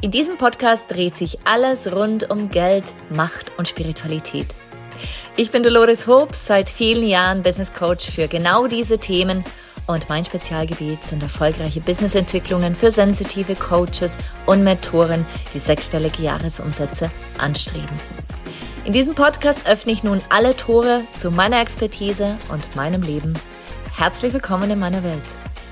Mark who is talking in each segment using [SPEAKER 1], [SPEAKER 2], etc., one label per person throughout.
[SPEAKER 1] In diesem Podcast dreht sich alles rund um Geld, Macht und Spiritualität. Ich bin Dolores Hobbs, seit vielen Jahren Business Coach für genau diese Themen und mein Spezialgebiet sind erfolgreiche Businessentwicklungen für sensitive Coaches und Mentoren, die sechsstellige Jahresumsätze anstreben. In diesem Podcast öffne ich nun alle Tore zu meiner Expertise und meinem Leben. Herzlich willkommen in meiner Welt.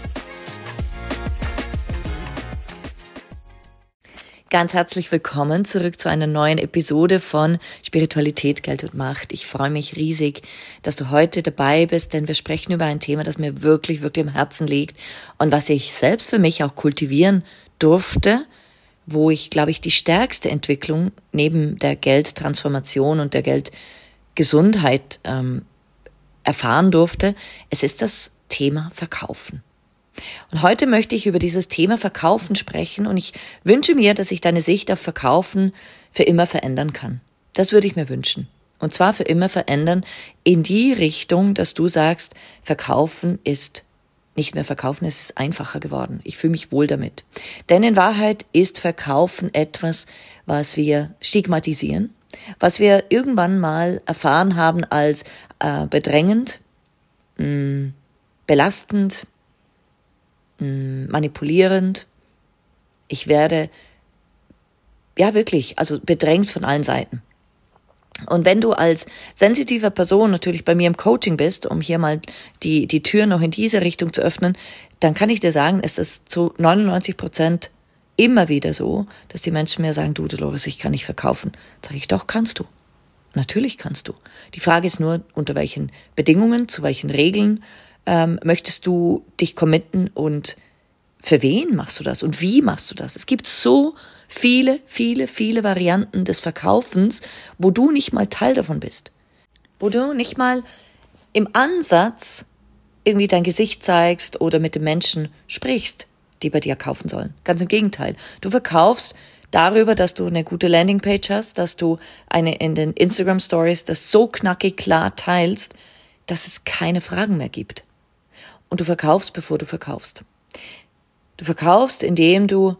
[SPEAKER 1] Ganz herzlich willkommen zurück zu einer neuen Episode von Spiritualität, Geld und Macht. Ich freue mich riesig, dass du heute dabei bist, denn wir sprechen über ein Thema, das mir wirklich, wirklich am Herzen liegt und was ich selbst für mich auch kultivieren durfte, wo ich, glaube ich, die stärkste Entwicklung neben der Geldtransformation und der Geldgesundheit erfahren durfte. Es ist das Thema Verkaufen. Und heute möchte ich über dieses Thema Verkaufen sprechen und ich wünsche mir, dass ich deine Sicht auf Verkaufen für immer verändern kann. Das würde ich mir wünschen. Und zwar für immer verändern in die Richtung, dass du sagst, Verkaufen ist nicht mehr Verkaufen, es ist einfacher geworden. Ich fühle mich wohl damit. Denn in Wahrheit ist Verkaufen etwas, was wir stigmatisieren, was wir irgendwann mal erfahren haben als bedrängend, belastend, manipulierend. Ich werde, wirklich, bedrängt von allen Seiten. Und wenn du als sensitive Person natürlich bei mir im Coaching bist, um hier mal die Tür noch in diese Richtung zu öffnen, dann kann ich dir sagen, es ist zu 99% immer wieder so, dass die Menschen mir sagen, du Dolores, ich kann nicht verkaufen. Sag ich, doch, kannst du. Natürlich kannst du. Die Frage ist nur, unter welchen Bedingungen, zu welchen Regeln möchtest du dich committen und für wen machst du das und wie machst du das? Es gibt so viele Varianten des Verkaufens, wo du nicht mal Teil davon bist. Wo du nicht mal im Ansatz irgendwie dein Gesicht zeigst oder mit den Menschen sprichst, die bei dir kaufen sollen. Ganz im Gegenteil. Du verkaufst darüber, dass du eine gute Landingpage hast, dass du eine in den Instagram Stories das so knackig klar teilst, dass es keine Fragen mehr gibt. Und du verkaufst, bevor du verkaufst. Du verkaufst, indem du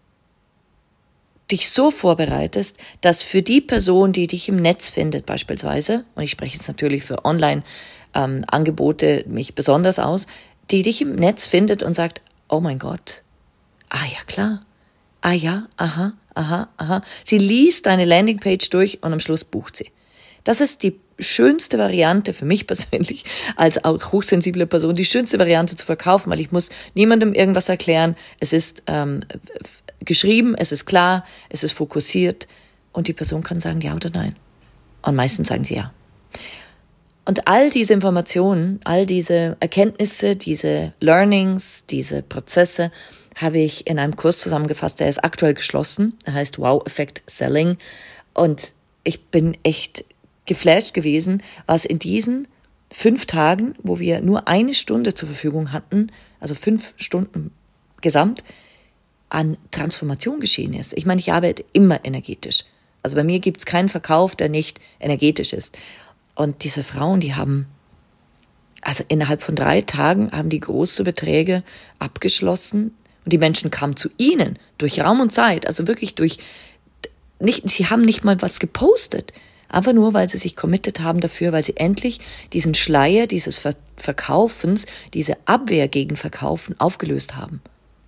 [SPEAKER 1] dich so vorbereitest, dass für die Person, die dich im Netz findet beispielsweise, und ich spreche jetzt natürlich für Online-Angebote mich besonders aus, die dich im Netz findet und sagt, oh mein Gott, ah ja klar, ah ja, aha. Sie liest deine Landingpage durch und am Schluss bucht sie. Das ist die schönste Variante für mich persönlich, als auch hochsensible Person, die schönste Variante zu verkaufen, weil ich muss niemandem irgendwas erklären. Es ist geschrieben, es ist klar, es ist fokussiert und die Person kann sagen ja oder nein. Und meistens sagen sie ja. Und all diese Informationen, all diese Erkenntnisse, diese Learnings, diese Prozesse habe ich in einem Kurs zusammengefasst, der ist aktuell geschlossen. Der heißt Wow Effect Selling. Und ich bin echt geflasht gewesen, was in diesen 5 Tagen, wo wir nur 1 Stunde zur Verfügung hatten, also 5 Stunden gesamt, an Transformation geschehen ist. Ich meine, ich arbeite immer energetisch. Also bei mir gibt's keinen Verkauf, der nicht energetisch ist. Und diese Frauen, die haben, also innerhalb von 3 Tagen haben die große Beträge abgeschlossen und die Menschen kamen zu ihnen durch Raum und Zeit, also wirklich sie haben nicht mal was gepostet. Einfach nur, weil sie sich committed haben dafür, weil sie endlich diesen Schleier dieses Verkaufens, diese Abwehr gegen Verkaufen aufgelöst haben.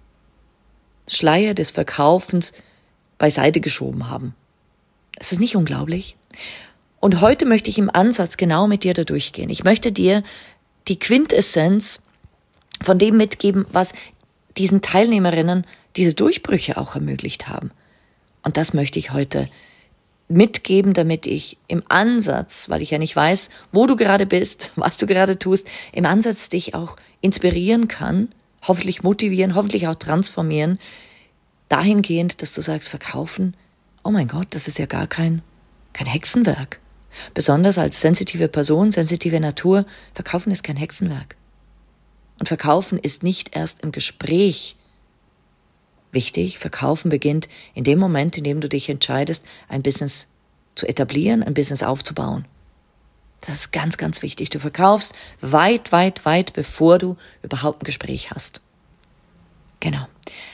[SPEAKER 1] Schleier des Verkaufens beiseite geschoben haben. Ist das nicht unglaublich? Und heute möchte ich im Ansatz genau mit dir da durchgehen. Ich möchte dir die Quintessenz von dem mitgeben, was diesen Teilnehmerinnen diese Durchbrüche auch ermöglicht haben. Und das möchte ich heute mitgeben, damit ich im Ansatz, weil ich ja nicht weiß, wo du gerade bist, was du gerade tust, im Ansatz dich auch inspirieren kann, hoffentlich motivieren, hoffentlich auch transformieren, dahingehend, dass du sagst, verkaufen, oh mein Gott, das ist ja gar kein Hexenwerk. Besonders als sensitive Person, sensitive Natur, verkaufen ist kein Hexenwerk. Und verkaufen ist nicht erst im Gespräch wichtig. Verkaufen beginnt in dem Moment, in dem du dich entscheidest, ein Business zu etablieren, ein Business aufzubauen. Das ist ganz, ganz wichtig. Du verkaufst weit, bevor du überhaupt ein Gespräch hast. Genau.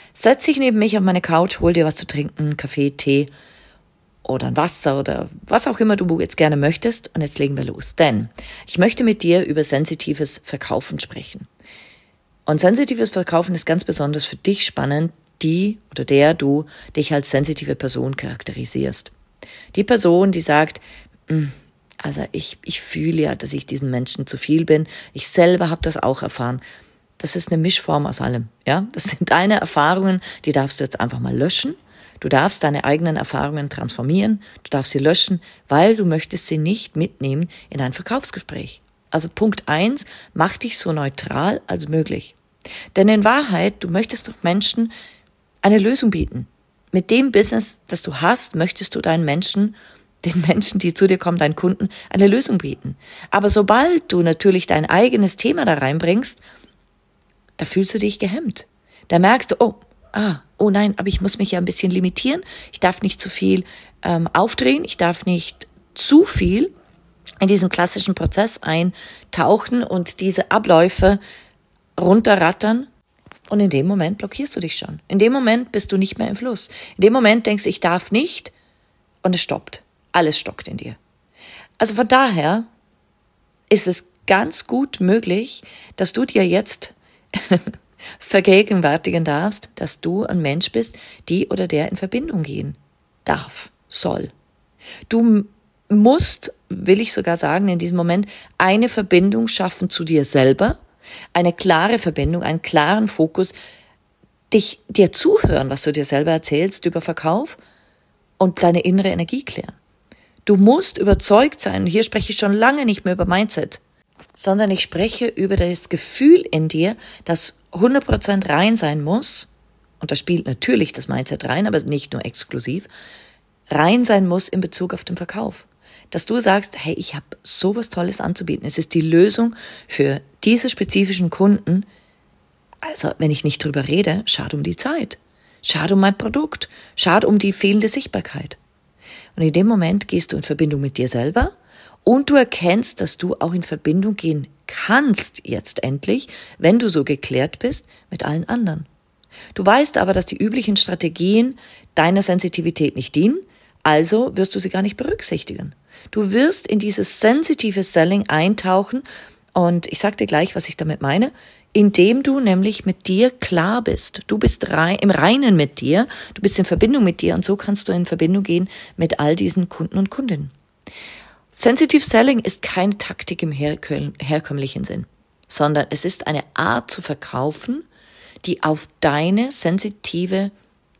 [SPEAKER 1] setz dich neben mich auf meine Couch, hol dir was zu trinken, Kaffee, Tee oder ein Wasser oder was auch immer du jetzt gerne möchtest. Und jetzt legen wir los. Denn ich möchte mit dir über sensitives Verkaufen sprechen. Und sensitives Verkaufen ist ganz besonders für dich spannend, die oder der du dich als sensitive Person charakterisierst. Die Person, die sagt, also ich fühle ja, dass ich diesen Menschen zu viel bin. Ich selber habe das auch erfahren. Das ist eine Mischform aus allem. Ja, das sind deine Erfahrungen, die darfst du jetzt einfach mal löschen. Du darfst deine eigenen Erfahrungen transformieren. Du darfst sie löschen, weil du möchtest sie nicht mitnehmen in ein Verkaufsgespräch. Also Punkt 1, mach dich so neutral als möglich. Denn in Wahrheit, du möchtest doch Menschen eine Lösung bieten. Mit dem Business, das du hast, möchtest du den Menschen, die zu dir kommen, deinen Kunden, eine Lösung bieten. Aber sobald du natürlich dein eigenes Thema da reinbringst, da fühlst du dich gehemmt. Da merkst du, oh nein, aber ich muss mich ja ein bisschen limitieren. Ich darf nicht zu viel aufdrehen. Ich darf nicht zu viel in diesen klassischen Prozess eintauchen und diese Abläufe runterrattern. Und in dem Moment blockierst du dich schon. In dem Moment bist du nicht mehr im Fluss. In dem Moment denkst du, ich darf nicht, und es stoppt. Alles stockt in dir. Also von daher ist es ganz gut möglich, dass du dir jetzt vergegenwärtigen darfst, dass du ein Mensch bist, die oder der in Verbindung gehen darf, soll. Du musst, will ich sogar sagen, in diesem Moment eine Verbindung schaffen zu dir selber, eine klare Verbindung, einen klaren Fokus, dir zuhören, was du dir selber erzählst über Verkauf und deine innere Energie klären. Du musst überzeugt sein, und hier spreche ich schon lange nicht mehr über Mindset, sondern ich spreche über das Gefühl in dir, das 100% rein sein muss, und da spielt natürlich das Mindset rein, aber nicht nur exklusiv, rein sein muss in Bezug auf den Verkauf. Dass du sagst, hey, ich habe sowas Tolles anzubieten, es ist die Lösung für diese spezifischen Kunden. Also, wenn ich nicht drüber rede, schade um die Zeit, schade um mein Produkt, schade um die fehlende Sichtbarkeit. Und in dem Moment gehst du in Verbindung mit dir selber und du erkennst, dass du auch in Verbindung gehen kannst jetzt endlich, wenn du so geklärt bist, mit allen anderen. Du weißt aber, dass die üblichen Strategien deiner Sensitivität nicht dienen, also wirst du sie gar nicht berücksichtigen. Du wirst in dieses sensitive Selling eintauchen und ich sag dir gleich, was ich damit meine, indem du nämlich mit dir klar bist. Du bist im Reinen mit dir, du bist in Verbindung mit dir und so kannst du in Verbindung gehen mit all diesen Kunden und Kundinnen. Sensitive Selling ist keine Taktik im herkömmlichen Sinn, sondern es ist eine Art zu verkaufen, die auf deine sensitive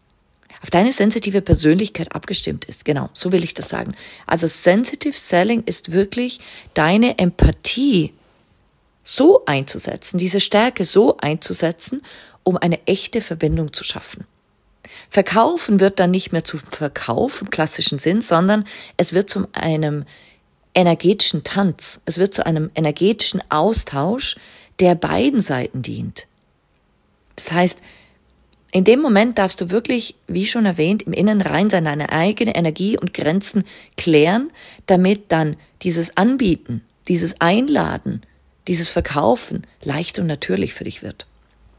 [SPEAKER 1] Persönlichkeit abgestimmt ist. Genau, so will ich das sagen. Also Sensitive Selling ist wirklich deine Empathie so einzusetzen, diese Stärke so einzusetzen, um eine echte Verbindung zu schaffen. Verkaufen wird dann nicht mehr zum Verkauf im klassischen Sinn, sondern es wird zu einem energetischen Tanz. Es wird zu einem energetischen Austausch, der beiden Seiten dient. Das heißt, in dem Moment darfst du wirklich, wie schon erwähnt, im Inneren rein sein, deine eigene Energie und Grenzen klären, damit dann dieses Anbieten, dieses Einladen, dieses Verkaufen leicht und natürlich für dich wird.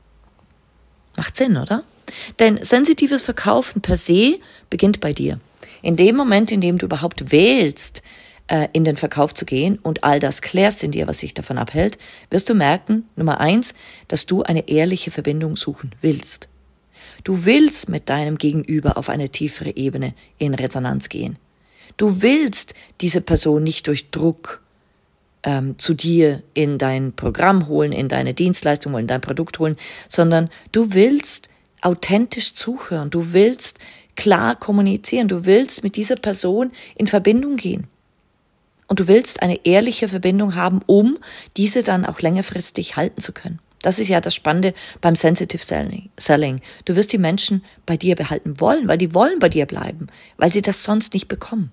[SPEAKER 1] Macht Sinn, oder? Denn sensitives Verkaufen per se beginnt bei dir. In dem Moment, in dem du überhaupt wählst, in den Verkauf zu gehen und all das klärst in dir, was dich davon abhält, wirst du merken, Nummer 1, dass du eine ehrliche Verbindung suchen willst. Du willst mit deinem Gegenüber auf eine tiefere Ebene in Resonanz gehen. Du willst diese Person nicht durch Druck zu dir in dein Programm holen, in deine Dienstleistung holen, in dein Produkt holen, sondern du willst authentisch zuhören, du willst klar kommunizieren, du willst mit dieser Person in Verbindung gehen. Und du willst eine ehrliche Verbindung haben, um diese dann auch längerfristig halten zu können. Das ist ja das Spannende beim Sensitive Selling. Du wirst die Menschen bei dir behalten wollen, weil die wollen bei dir bleiben, weil sie das sonst nicht bekommen.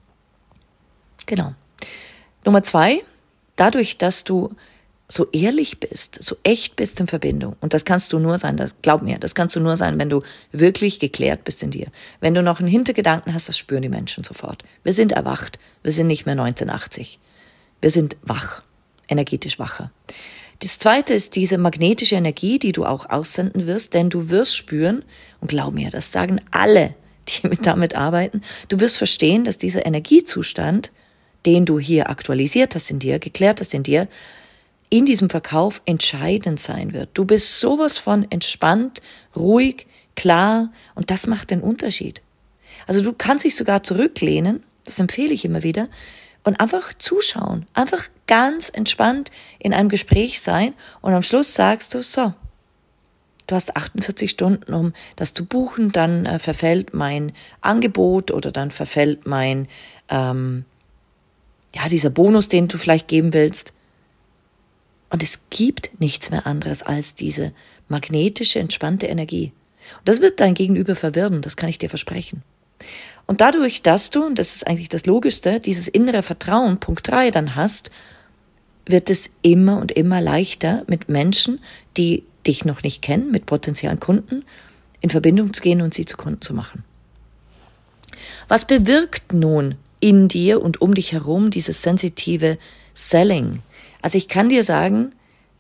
[SPEAKER 1] Genau. Nummer 2, dadurch, dass du so ehrlich bist, so echt bist in Verbindung. Und das kannst du nur sein, glaub mir, das kannst du nur sein, wenn du wirklich geklärt bist in dir. Wenn du noch einen Hintergedanken hast, das spüren die Menschen sofort. Wir sind erwacht, wir sind nicht mehr 1980. Wir sind wach, energetisch wacher. Das zweite ist diese magnetische Energie, die du auch aussenden wirst, denn du wirst spüren, und glaub mir, das sagen alle, die damit arbeiten, du wirst verstehen, dass dieser Energiezustand, den du hier aktualisiert hast in dir, geklärt hast in dir, in diesem Verkauf entscheidend sein wird. Du bist sowas von entspannt, ruhig, klar und das macht den Unterschied. Also du kannst dich sogar zurücklehnen, das empfehle ich immer wieder, und einfach zuschauen, einfach ganz entspannt in einem Gespräch sein und am Schluss sagst du, so, du hast 48 Stunden, um das zu buchen, dann verfällt mein Angebot oder dann verfällt mein, dieser Bonus, den du vielleicht geben willst. Und es gibt nichts mehr anderes als diese magnetische, entspannte Energie. Und das wird dein Gegenüber verwirren, das kann ich dir versprechen. Und dadurch, dass du, und das ist eigentlich das Logischste, dieses innere Vertrauen, Punkt 3, dann hast, wird es immer und immer leichter, mit Menschen, die dich noch nicht kennen, mit potenziellen Kunden, in Verbindung zu gehen und sie zu Kunden zu machen. Was bewirkt nun in dir und um dich herum dieses sensitive Selling? Also ich kann dir sagen,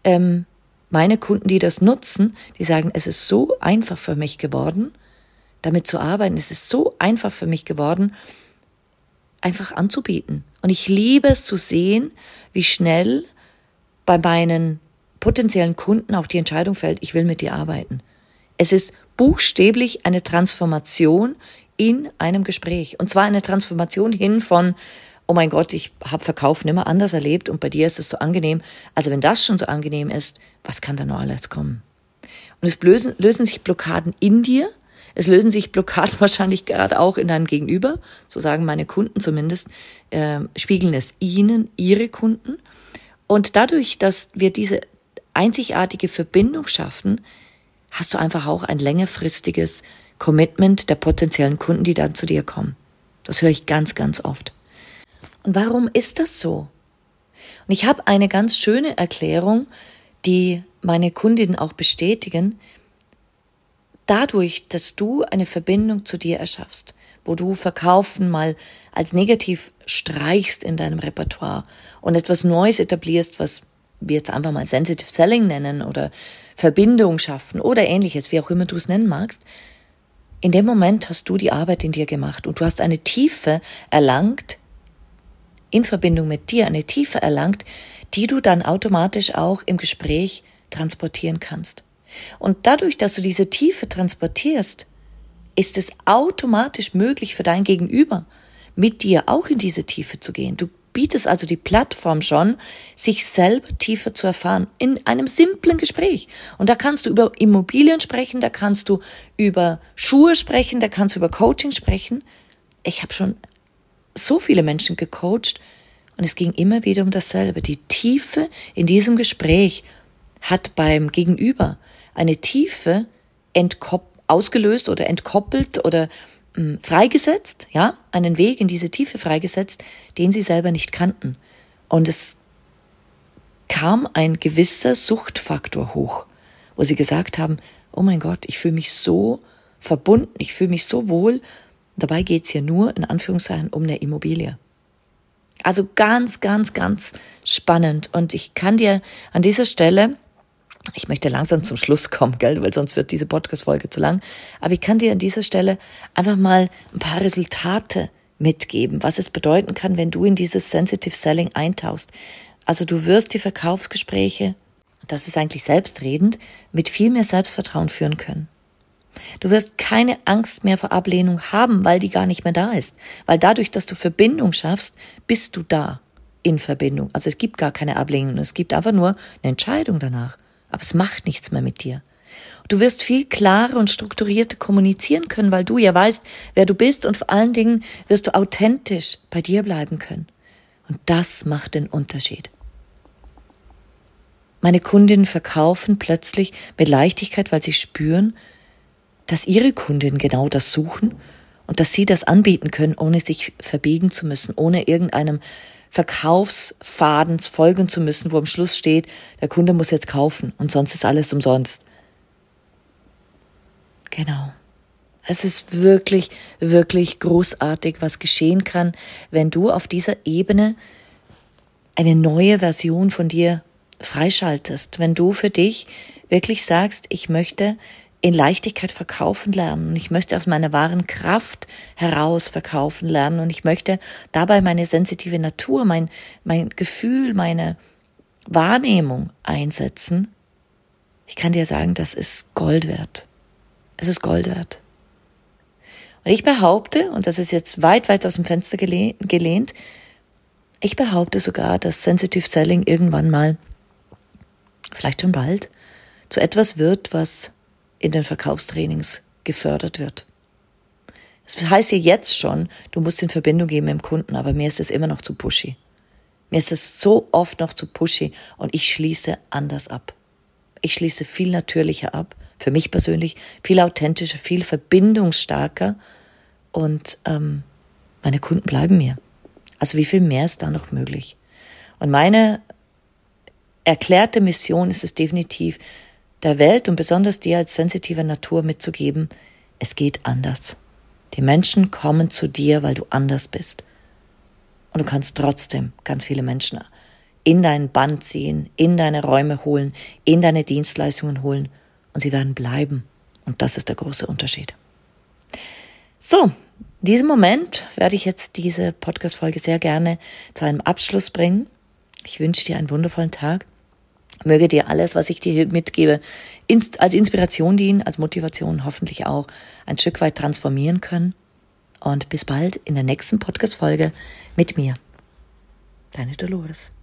[SPEAKER 1] meine Kunden, die das nutzen, die sagen, es ist so einfach für mich geworden, damit zu arbeiten. Es ist so einfach für mich geworden, einfach anzubieten. Und ich liebe es zu sehen, wie schnell bei meinen potenziellen Kunden auch die Entscheidung fällt, ich will mit dir arbeiten. Es ist buchstäblich eine Transformation in einem Gespräch. Und zwar eine Transformation hin von, oh mein Gott, ich habe Verkauf nimmer anders erlebt und bei dir ist es so angenehm. Also wenn das schon so angenehm ist, was kann da noch alles kommen? Und es lösen sich Blockaden in dir. Es lösen sich Blockaden wahrscheinlich gerade auch in deinem Gegenüber, so sagen meine Kunden zumindest, spiegeln es ihnen, ihre Kunden. Und dadurch, dass wir diese einzigartige Verbindung schaffen, hast du einfach auch ein längerfristiges Commitment der potenziellen Kunden, die dann zu dir kommen. Das höre ich ganz, ganz oft. Und warum ist das so? Und ich habe eine ganz schöne Erklärung, die meine Kundinnen auch bestätigen. Dadurch, dass du eine Verbindung zu dir erschaffst, wo du Verkaufen mal als negativ streichst in deinem Repertoire und etwas Neues etablierst, was wir jetzt einfach mal Sensitive Selling nennen oder Verbindung schaffen oder ähnliches, wie auch immer du es nennen magst, in dem Moment hast du die Arbeit in dir gemacht und du hast eine Tiefe erlangt, in Verbindung mit dir, eine Tiefe erlangt, die du dann automatisch auch im Gespräch transportieren kannst. Und dadurch, dass du diese Tiefe transportierst, ist es automatisch möglich für dein Gegenüber, mit dir auch in diese Tiefe zu gehen. Du bietest also die Plattform schon, sich selber tiefer zu erfahren, in einem simplen Gespräch. Und da kannst du über Immobilien sprechen, da kannst du über Schuhe sprechen, da kannst du über Coaching sprechen. Ich habe schon so viele Menschen gecoacht und es ging immer wieder um dasselbe. Die Tiefe in diesem Gespräch hat beim Gegenüber eine Tiefe ausgelöst oder entkoppelt oder freigesetzt, ja, einen Weg in diese Tiefe freigesetzt, den sie selber nicht kannten. Und es kam ein gewisser Suchtfaktor hoch, wo sie gesagt haben, oh mein Gott, ich fühle mich so verbunden, ich fühle mich so wohl. Dabei geht's hier nur, in Anführungszeichen, um eine Immobilie. Also ganz, ganz, ganz spannend. Und ich kann dir an dieser Stelle, ich möchte langsam zum Schluss kommen, gell, weil sonst wird diese Podcast-Folge zu lang, aber ich kann dir an dieser Stelle einfach mal ein paar Resultate mitgeben, was es bedeuten kann, wenn du in dieses Sensitive Selling eintauchst. Also du wirst die Verkaufsgespräche, das ist eigentlich selbstredend, mit viel mehr Selbstvertrauen führen können. Du wirst keine Angst mehr vor Ablehnung haben, weil die gar nicht mehr da ist. Weil dadurch, dass du Verbindung schaffst, bist du da in Verbindung. Also es gibt gar keine Ablehnung, es gibt einfach nur eine Entscheidung danach. Aber es macht nichts mehr mit dir. Du wirst viel klarer und strukturierter kommunizieren können, weil du ja weißt, wer du bist und vor allen Dingen wirst du authentisch bei dir bleiben können. Und das macht den Unterschied. Meine Kundinnen verkaufen plötzlich mit Leichtigkeit, weil sie spüren, dass ihre Kundinnen genau das suchen und dass sie das anbieten können, ohne sich verbiegen zu müssen, ohne irgendeinem Verkaufsfaden folgen zu müssen, wo am Schluss steht, der Kunde muss jetzt kaufen und sonst ist alles umsonst. Genau. Es ist wirklich, wirklich großartig, was geschehen kann, wenn du auf dieser Ebene eine neue Version von dir freischaltest, wenn du für dich wirklich sagst, ich möchte in Leichtigkeit verkaufen lernen und ich möchte aus meiner wahren Kraft heraus verkaufen lernen und ich möchte dabei meine sensitive Natur, mein Gefühl, meine Wahrnehmung einsetzen. Ich kann dir sagen, das ist Gold wert. Es ist Gold wert. Und ich behaupte, und das ist jetzt weit, weit aus dem Fenster gelehnt, ich behaupte sogar, dass Sensitive Selling irgendwann mal, vielleicht schon bald, zu etwas wird, was in den Verkaufstrainings gefördert wird. Das heißt ja jetzt schon, du musst in Verbindung gehen mit dem Kunden, aber mir ist es immer noch zu pushy. Mir ist es so oft noch zu pushy und ich schließe anders ab. Ich schließe viel natürlicher ab, für mich persönlich, viel authentischer, viel verbindungsstarker und meine Kunden bleiben mir. Also wie viel mehr ist da noch möglich? Und meine erklärte Mission ist es definitiv, der Welt und besonders dir als sensitive Natur mitzugeben, es geht anders. Die Menschen kommen zu dir, weil du anders bist. Und du kannst trotzdem ganz viele Menschen in deinen Band ziehen, in deine Räume holen, in deine Dienstleistungen holen und sie werden bleiben. Und das ist der große Unterschied. So, in diesem Moment werde ich jetzt diese Podcast-Folge sehr gerne zu einem Abschluss bringen. Ich wünsche dir einen wundervollen Tag. Möge dir alles, was ich dir hier mitgebe, als Inspiration dienen, als Motivation hoffentlich auch ein Stück weit transformieren können. Und bis bald in der nächsten Podcast-Folge mit mir. Deine Dolores.